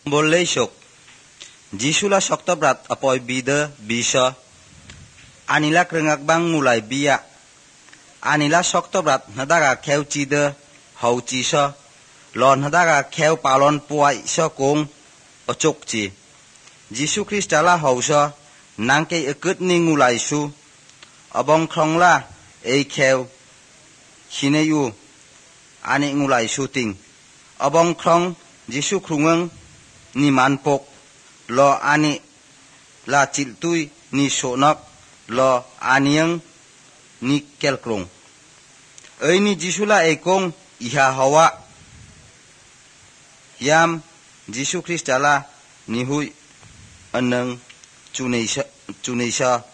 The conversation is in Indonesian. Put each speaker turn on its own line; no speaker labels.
Boleh sok. Jisula sokta berat apoi bida bisa. Anila kerengak bang mulai biak. Anila sokta berat nadaga keu cida hau cisa. Lon nadaga keu palon puai sokong ocok ci. Jisu Kristala hau sa nangke ikut ni ngulai su. Abong krongla keu hineyu ani ngulai syuting. Abong krong Jisu krungeng ni manpok lo ani la ciltui ni sonak lo aniang ni kelkrong. Ni Jisu la ekong iha hawa yam Jisu Kristala ni hui anang Tunisia